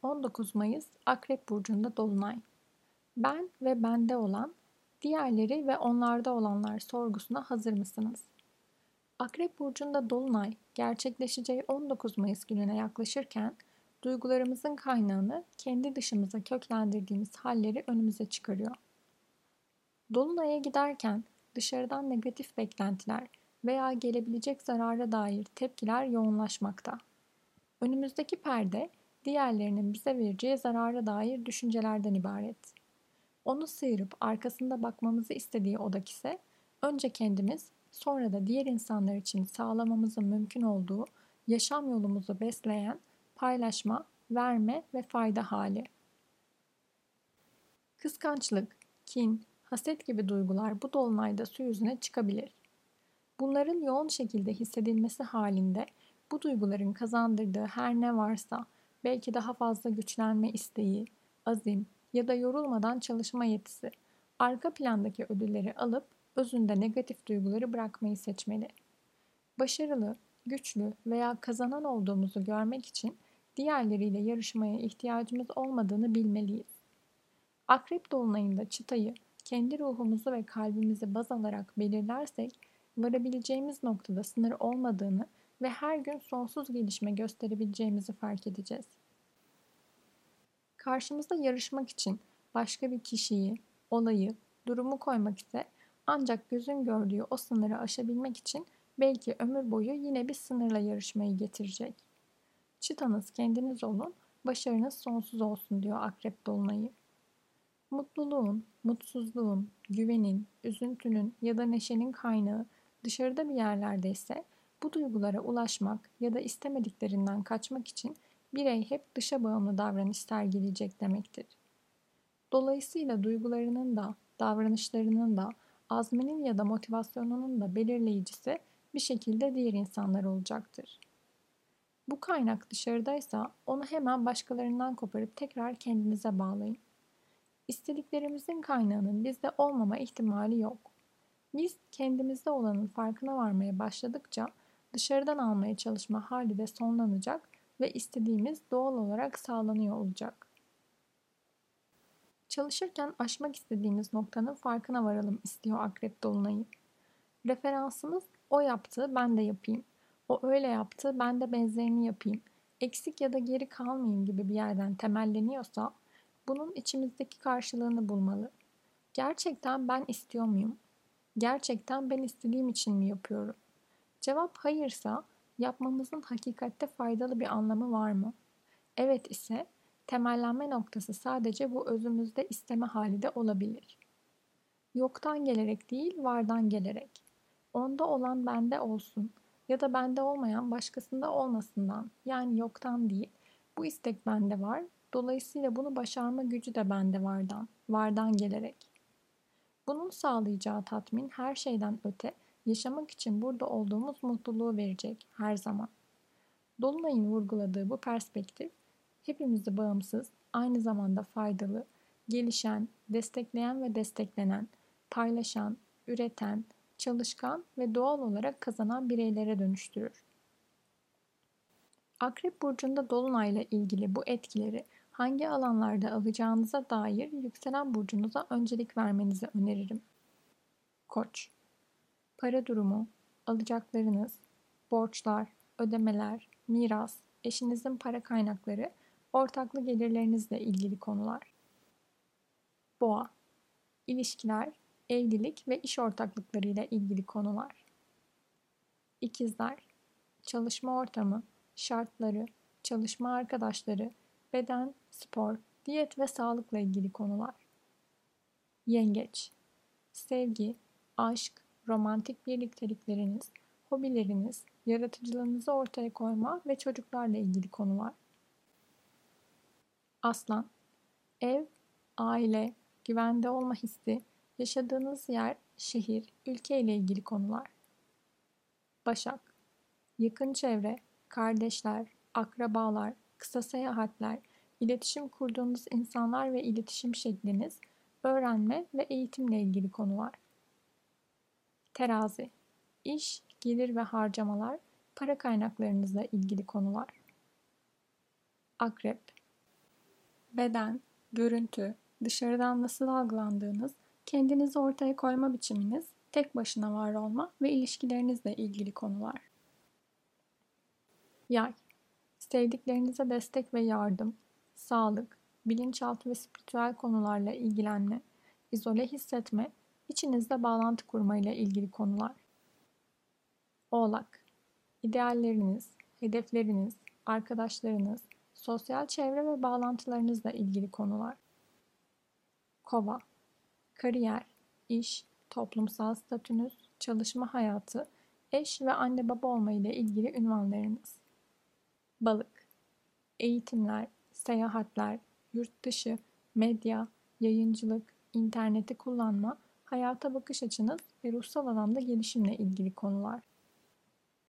19 Mayıs Akrep Burcu'nda Dolunay. Ben ve bende olan, diğerleri ve onlarda olanlar sorgusuna hazır mısınız? Akrep Burcu'nda Dolunay gerçekleşeceği 19 Mayıs gününe yaklaşırken duygularımızın kaynağını kendi dışımıza köklendirdiğimiz halleri önümüze çıkarıyor. Dolunay'a giderken dışarıdan negatif beklentiler veya gelebilecek zarara dair tepkiler yoğunlaşmakta. Önümüzdeki perde diğerlerinin bize vereceği zarara dair düşüncelerden ibaret. Onu sıyırıp arkasında bakmamızı istediği odak ise önce kendimiz, sonra da diğer insanlar için sağlamamızın mümkün olduğu yaşam yolumuzu besleyen paylaşma, verme ve fayda hali. Kıskançlık, kin, haset gibi duygular bu dolunayda su yüzüne çıkabilir. Bunların yoğun şekilde hissedilmesi halinde bu duyguların kazandırdığı her ne varsa, belki daha fazla güçlenme isteği, azim ya da yorulmadan çalışma yetisi, arka plandaki ödülleri alıp özünde negatif duyguları bırakmayı seçmeli. Başarılı, güçlü veya kazanan olduğumuzu görmek için diğerleriyle yarışmaya ihtiyacımız olmadığını bilmeliyiz. Akrep dolunayında çıtayı kendi ruhumuzu ve kalbimizi baz alarak belirlersek, varabileceğimiz noktada sınır olmadığını ve her gün sonsuz gelişme gösterebileceğimizi fark edeceğiz. Karşımıza yarışmak için başka bir kişiyi, olayı, durumu koymak ise ancak gözün gördüğü o sınırı aşabilmek için belki ömür boyu yine bir sınırla yarışmayı getirecek. Çıtanız kendiniz olun, başarınız sonsuz olsun diyor Akrep dolunayı. Mutluluğun, mutsuzluğun, güvenin, üzüntünün ya da neşenin kaynağı dışarıda bir yerlerdeyse bu duygulara ulaşmak ya da istemediklerinden kaçmak için birey hep dışa bağımlı davranış sergileyecek demektir. Dolayısıyla duygularının da, davranışlarının da, azminin ya da motivasyonunun da belirleyicisi bir şekilde diğer insanlar olacaktır. Bu kaynak dışarıdaysa onu hemen başkalarından koparıp tekrar kendinize bağlayın. İstediklerimizin kaynağının bizde olmama ihtimali yok. Biz kendimizde olanın farkına varmaya başladıkça dışarıdan almaya çalışma hali de sonlanacak ve istediğimiz doğal olarak sağlanıyor olacak. Çalışırken aşmak istediğimiz noktanın farkına varalım istiyor Akrep dolunayı. Referansımız o yaptı ben de yapayım. O öyle yaptı ben de benzerini yapayım. Eksik ya da geri kalmayayım gibi bir yerden temelleniyorsa bunun içimizdeki karşılığını bulmalı. Gerçekten ben istiyor muyum? Gerçekten ben istediğim için mi yapıyorum? Cevap hayırsa yapmamızın hakikatte faydalı bir anlamı var mı? Evet ise temellenme noktası sadece bu özümüzde isteme hali de olabilir. Yoktan gelerek değil, vardan gelerek. Onda olan bende olsun ya da bende olmayan başkasında olmasından, yani yoktan değil. Bu istek bende var. Dolayısıyla bunu başarma gücü de bende vardan gelerek. Bunun sağlayacağı tatmin her şeyden öte, yaşamak için burada olduğumuz mutluluğu verecek her zaman. Dolunay'ın vurguladığı bu perspektif, hepimizi bağımsız, aynı zamanda faydalı, gelişen, destekleyen ve desteklenen, paylaşan, üreten, çalışkan ve doğal olarak kazanan bireylere dönüştürür. Akrep burcunda dolunayla ilgili bu etkileri hangi alanlarda alacağınıza dair yükselen burcunuza öncelik vermenizi öneririm. Koç, para durumu, alacaklarınız, borçlar, ödemeler, miras, eşinizin para kaynakları, ortaklı gelirlerinizle ilgili konular. Boğa, ilişkiler, evlilik ve iş ortaklıklarıyla ilgili konular. İkizler, çalışma ortamı, şartları, çalışma arkadaşları, beden, spor, diyet ve sağlıkla ilgili konular. Yengeç, sevgi, aşk, romantik birliktelikleriniz, hobileriniz, yaratıcılığınızı ortaya koyma ve çocuklarla ilgili konular. Aslan, ev, aile, güvende olma hissi, yaşadığınız yer, şehir, ülke ile ilgili konular. Başak, yakın çevre, kardeşler, akrabalar, kısa seyahatler, iletişim kurduğunuz insanlar ve iletişim şekliniz, öğrenme ve eğitimle ilgili konular. Terazi, iş, gelir ve harcamalar, para kaynaklarınızla ilgili konular. Akrep, beden, görüntü, dışarıdan nasıl algılandığınız, kendinizi ortaya koyma biçiminiz, tek başına var olma ve ilişkilerinizle ilgili konular. Yay, sevdiklerinize destek ve yardım, sağlık, bilinçaltı ve spiritüel konularla ilgilenme, izole hissetme, içinizde bağlantı kurma ile ilgili konular. Oğlak, idealleriniz, hedefleriniz, arkadaşlarınız, sosyal çevre ve bağlantılarınızla ilgili konular. Kova, kariyer, iş, toplumsal statünüz, çalışma hayatı, eş ve anne baba olma ile ilgili ünvanlarınız. Balık, eğitimler, seyahatler, yurt dışı, medya, yayıncılık, interneti kullanma, hayata bakış açınız ve ruhsal alanda gelişimle ilgili konular.